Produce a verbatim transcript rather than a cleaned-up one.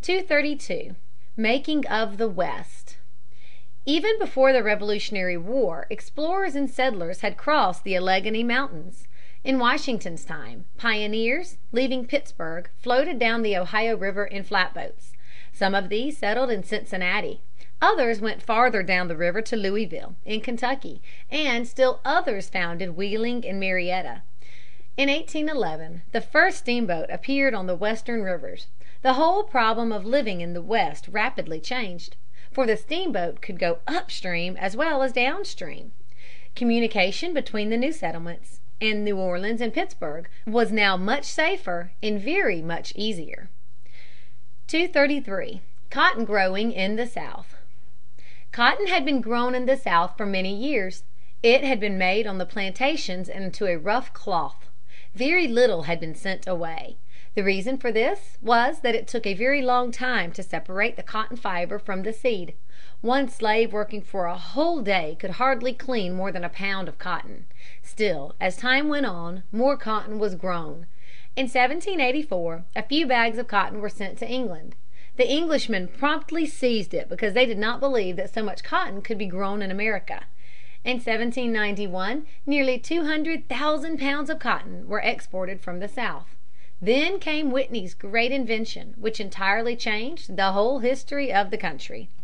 two thirty-two. Making of the West. Even before the Revolutionary War, explorers and settlers had crossed the Alleghany Mountains. In Washington's time, pioneers, leaving Pittsburgh, floated down the Ohio River in flatboats. Some of these settled in Cincinnati. Others went farther down the river to Louisville, in Kentucky, and still others founded Wheeling and Marietta. In eighteen eleven the first steamboat appeared on the Western rivers. The whole problem of living in the West rapidly changed, for the steamboat could go upstream as well as downstream. Communication between the new settlements and New Orleans and Pittsburgh was now much safer and very much easier. two thirty-three. Cotton growing in the South. Cotton had been grown in the South for many years. It had been made on the plantations into a rough cloth. Very little had been sent away. The reason for this was that it took a very long time to separate the cotton fiber from the seed. One slave working for a whole day could hardly clean more than a pound of cotton. Still, as time went on, more cotton was grown. In seventeen eighty-four, a few bags of cotton were sent to England. The Englishmen promptly seized it because they did not believe that so much cotton could be grown in America. In seventeen ninety-one, nearly two hundred thousand pounds of cotton were exported from the South. Then came Whitney's great invention, which entirely changed the whole history of the country.